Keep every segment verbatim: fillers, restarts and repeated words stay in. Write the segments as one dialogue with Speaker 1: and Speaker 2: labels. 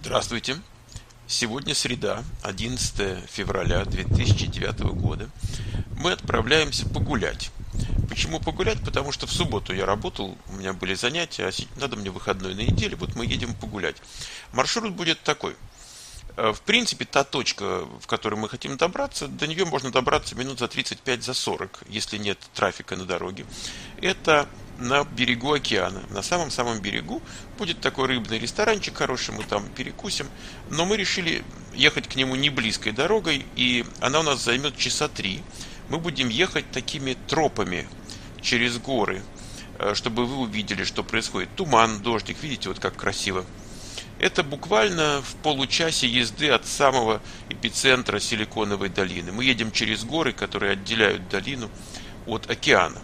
Speaker 1: Здравствуйте! Сегодня среда, одиннадцатое февраля две тысячи девятого года. Мы отправляемся погулять. Почему погулять? Потому что в субботу я работал, у меня были занятия, а надо мне выходной на неделю, вот мы едем погулять. Маршрут будет такой. В принципе, та точка, в которой мы хотим добраться, до нее можно добраться минут за тридцать пять за сорок, если нет трафика на дороге. Это на берегу океана. На самом-самом берегу будет такой рыбный ресторанчик хороший, мы там перекусим. Но мы решили ехать к нему не близкой дорогой, и она у нас займет часа три. Мы будем ехать такими тропами через горы, чтобы вы увидели, что происходит. Туман, дождик, видите, вот как красиво. Это буквально в получасе езды от самого эпицентра Силиконовой долины. Мы едем через горы, которые отделяют долину от океана.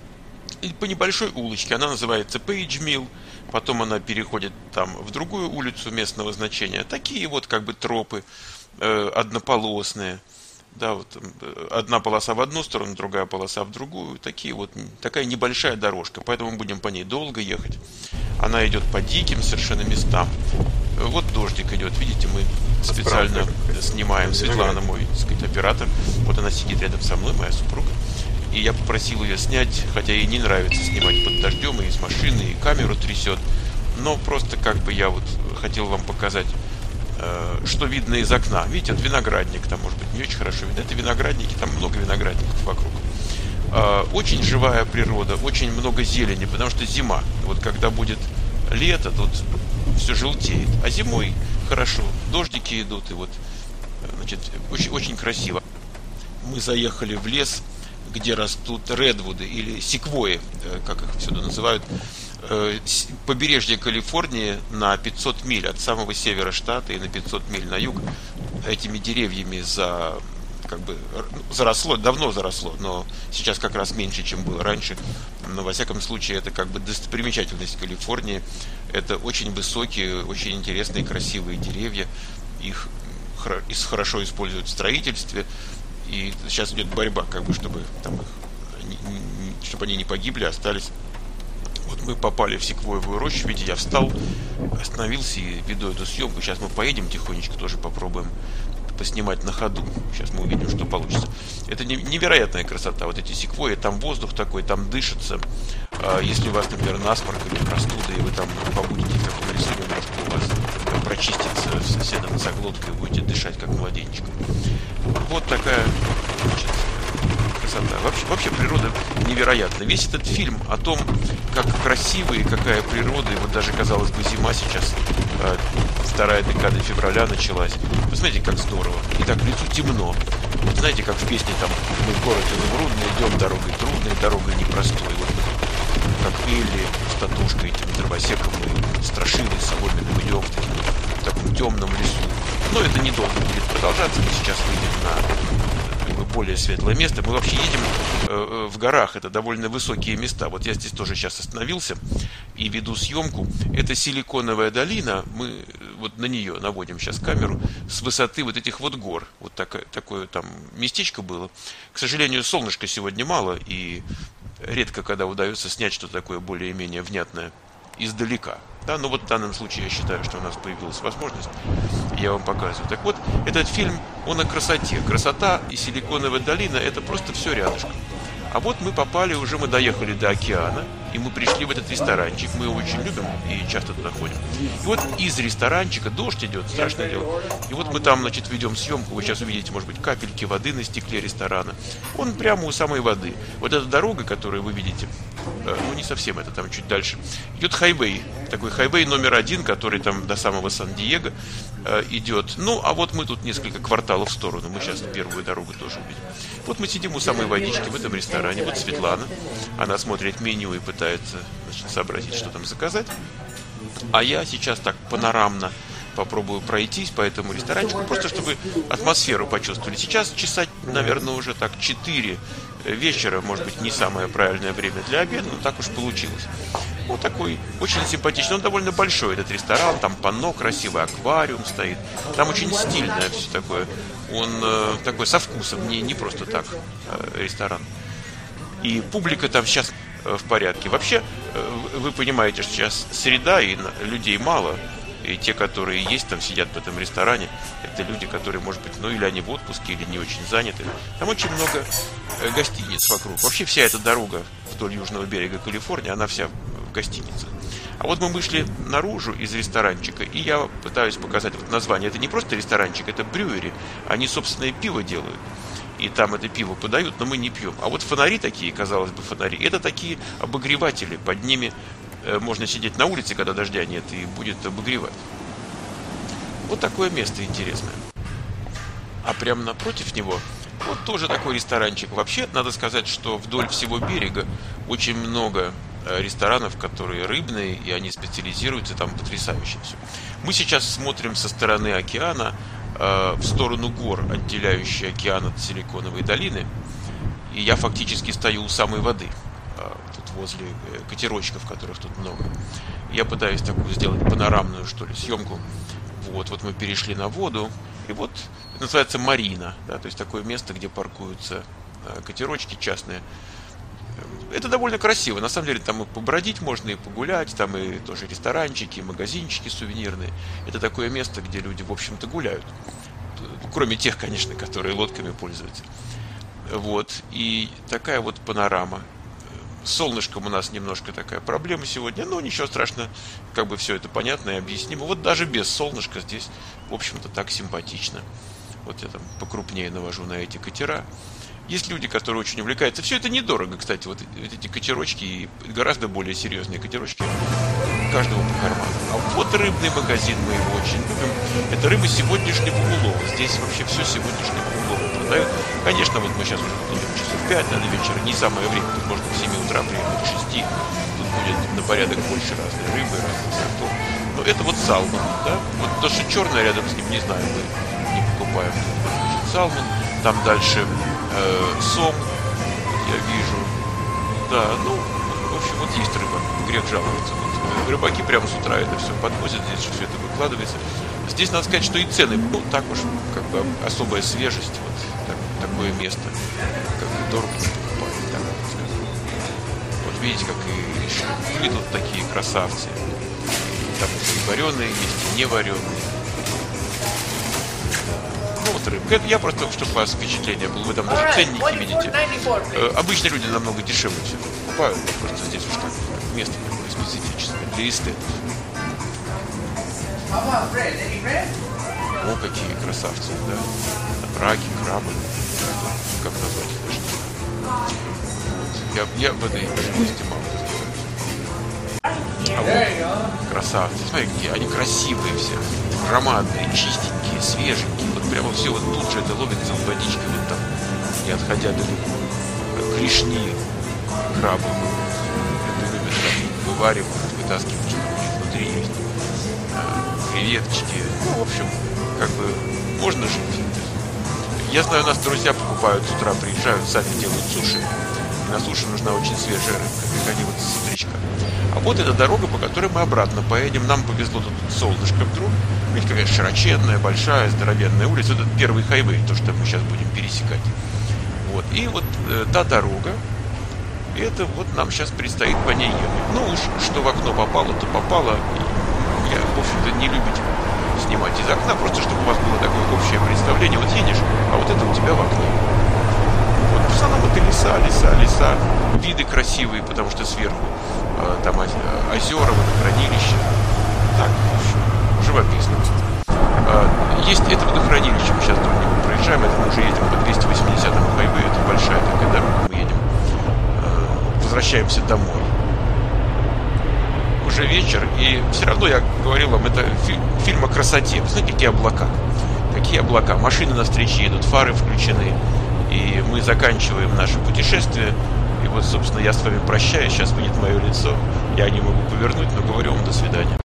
Speaker 1: И по небольшой улочке, она называется Пейдж Милл, потом она переходит там в другую улицу местного значения. Такие вот как бы тропы э, однополосные. Да, вот, одна полоса в одну сторону, другая полоса в другую. Такие вот, такая небольшая дорожка, поэтому мы будем по ней долго ехать. Она идет по диким совершенно местам. Вот дождик идет, видите, мы специально снимаем. Светлана, мой, так сказать, оператор. Вот она сидит рядом со мной, моя супруга. И я попросил ее снять, хотя ей не нравится снимать под дождем, и из машины, и камеру трясет. Но просто как бы я вот хотел вам показать, что видно из окна. Видите, вот виноградник, там может быть не очень хорошо видно. Это виноградники, там много виноградников вокруг. Очень живая природа, очень много зелени, потому что зима. Вот когда будет лето, тут все желтеет. А зимой хорошо, дождики идут, и вот, значит, очень, очень красиво. Мы заехали в лес, где растут редвуды или секвои, как их всюду называют. Побережье Калифорнии на пятьсот миль от самого севера штата и на пятьсот миль на юг этими деревьями за, как бы, заросло, давно заросло, но сейчас как раз меньше, чем было раньше. Но во всяком случае это как бы достопримечательность Калифорнии. Это очень высокие, очень интересные, красивые деревья. Их хорошо используют в строительстве. И сейчас идет борьба, как бы, чтобы, там их, чтобы они не погибли, остались. Вот мы попали в секвоевую рощу. Видите, я встал, остановился и веду эту съемку. Сейчас мы поедем тихонечко, тоже попробуем поснимать на ходу. Сейчас мы увидим, что получится. Это невероятная красота. Вот эти секвои, там воздух такой, там дышится. Если у вас, например, насморк или простуда, и вы там побудете в таком лесу, немножко у вас прочистится соседа носоглотка, и будете дышать как младенчиком. Вот такая, значит, красота. Вообще, вообще природа невероятна. Весь этот фильм о том, как красиво и какая природа, и вот даже, казалось бы, зима сейчас, э, вторая декада февраля началась. Вы смотрите, как здорово. И так в лесу темно. Вот знаете, как в песне там «Мы в город изумрудный, идем дорогой трудной, дорогой непростой». Вот мы, как Элли с Татушкой, этим дровосеком и Страшилой Соломенным идем в, таким, в таком темном лесу. Но это недолго будет продолжаться. Мы сейчас выйдем на более светлое место. Мы вообще едем э, в горах. Это довольно высокие места. Вот я здесь тоже сейчас остановился и веду съемку. Это Силиконовая долина. Мы вот на нее наводим сейчас камеру с высоты вот этих вот гор. Вот такое, такое там местечко было. К сожалению, солнышка сегодня мало. И редко когда удается снять что-то такое более-менее внятное издалека. Да, но вот в данном случае я считаю, что у нас появилась возможность, я вам показываю. Так вот, этот фильм, он о красоте. Красота и Силиконовая долина — это просто все рядышком. А вот мы попали, уже мы доехали до океана, и мы пришли в этот ресторанчик. Мы его очень любим и часто туда ходим. И вот из ресторанчика дождь идет, страшное дело. И вот мы там, значит, ведем съемку. Вы сейчас увидите, может быть, капельки воды на стекле ресторана. Он прямо у самой воды. Вот эта дорога, которую вы видите, ну не совсем, это там чуть дальше, идет хайвей. Такой хайвей номер один, который там до самого Сан-Диего э, идет. Ну, а вот мы тут несколько кварталов в сторону. Мы сейчас первую дорогу тоже увидим. Вот мы сидим у самой водички в этом ресторане. Вот Светлана. Она смотрит меню и пытается, значит, сообразить, что там заказать. А я сейчас так панорамно попробую пройтись по этому ресторанчику, просто чтобы атмосферу почувствовали. Сейчас часа, наверное, уже так четыре вечера, может быть, не самое правильное время для обеда, но так уж получилось. Вот такой очень симпатичный. Он довольно большой, этот ресторан. Там панно, красивый аквариум стоит. Там очень стильное все такое. Он э, такой со вкусом, не, не просто так э, ресторан. И публика там сейчас э, в порядке. Вообще, э, вы понимаете, что сейчас среда и людей мало. И И те, которые есть, там сидят в этом ресторане, это люди, которые, может быть, ну или они в отпуске, или не очень заняты. Там очень много э, гостиниц вокруг. Вообще вся эта дорога вдоль южного берега Калифорнии, она вся в гостиницах. А вот мы вышли наружу из ресторанчика, и я пытаюсь показать вот название. Это не просто ресторанчик, это брюери. Они собственное пиво делают. И там это пиво подают, но мы не пьем. А вот фонари такие, казалось бы, фонари, это такие обогреватели. Под ними э, можно сидеть на улице, когда дождя нет, и будет обогревать. Вот такое место интересное. А прямо напротив него вот тоже такой ресторанчик. Вообще, надо сказать, что вдоль всего берега очень много ресторанов, которые рыбные, и они специализируются, там потрясающе все. Мы сейчас смотрим со стороны океана э, в сторону гор, отделяющие океан от Силиконовой долины, и я фактически стою у самой воды, э, тут возле э, катерочков, которых тут много. Я пытаюсь такую сделать панорамную, что ли, съемку. Вот, вот мы перешли на воду, и вот это называется марина, да, то есть такое место, где паркуются э, катерочки частные. Это довольно красиво. На самом деле там и побродить можно, и погулять. Там и тоже ресторанчики, магазинчики сувенирные. Это такое место, где люди, в общем-то, гуляют. Кроме тех, конечно, которые лодками пользуются. Вот. И такая вот панорама. С солнышком у нас немножко такая проблема сегодня. Но ничего страшного. Как бы все это понятно и объяснимо. Вот даже без солнышка здесь, в общем-то, так симпатично. Вот я там покрупнее навожу на эти катера. Есть люди, которые очень увлекаются. Все это недорого, кстати. Вот эти катерочки и гораздо более серьезные катерочки каждого по карману. А вот рыбный магазин, мы его очень любим. Это рыба сегодняшнего улова. Здесь вообще все сегодняшнего улова продают. Конечно, вот мы сейчас уже идем часов пять, надо вечера, не самое время. Тут можно в семь утра приехать, к шести. Тут будет на порядок больше разной рыбы, разных сортов. Но это вот салмон, да? Вот то, что черное рядом с ним, не знаю, мы не покупаем. Значит, салмон. Там дальше э, сом, я вижу. Да, ну, в общем, вот есть рыба. Грех жаловаться. Вот, рыбаки прямо с утра это все подвозят, здесь все это выкладывается. Здесь надо сказать, что и цены, ну, так уж, как бы, особая свежесть, вот так, такое место, как бы дорого не покупают, так сказать. Вот видите, как и шашлыки тут такие красавцы. Там и вареные есть, и не вареные. Ну вот рыбка. Это я просто, чтобы у вас впечатление было. Вы там даже ценники видите. Э, обычно люди намного дешевле все покупают. Просто здесь уж так, место такое специфическое для эстетов. О, какие красавцы, да. Раки, крабы. Как назвать их даже не знаю. Вот. Я, я в этой области мало разбираюсь. А вот красавцы. Смотри, какие они красивые все. Громадные, чистенькие, свеженькие. Вот прямо все вот тут же это ловится в водичке. Вот там, не отходя далеко. Клешни крабы. Это любят там вываривают, вытаскивают, что у них внутри есть. Креветочки. Ну, в общем, как бы можно жить. Я знаю, у нас друзья покупают с утра, приезжают, сами делают суши. И на суше нужна очень свежая рыбка. Приходи вот с утречка. А вот эта дорога, по которой мы обратно поедем. Нам повезло тут солнышко вдруг. Видите, какая широченная, большая, здоровенная улица. Это первый хайвей, то, что мы сейчас будем пересекать. Вот. И вот э, та дорога. И это вот нам сейчас предстоит по ней ехать. Ну уж, что в окно попало, то попало. Я, в общем-то, не любитель снимать из окна, просто чтобы у вас было такое общее представление. Вот едешь, а вот это у тебя в окне. Вот в основном это леса, леса, леса. Виды красивые, потому что сверху э, там озера, водохранилища. Так, в общем, живописно. Э, есть это водохранилище, мы сейчас вдоль него проезжаем, это мы уже едем по двести восьмидесятому хайвею, это большая такая дорога, мы едем, э, возвращаемся домой. Уже вечер, и все равно я говорил вам, это фильм, фильм о красоте. Вы знаете, какие облака? Какие облака? Машины навстречу едут, фары включены, и мы заканчиваем наше путешествие. И вот, собственно, я с вами прощаюсь, сейчас выйдет мое лицо. Я не могу повернуть, но говорю вам до свидания.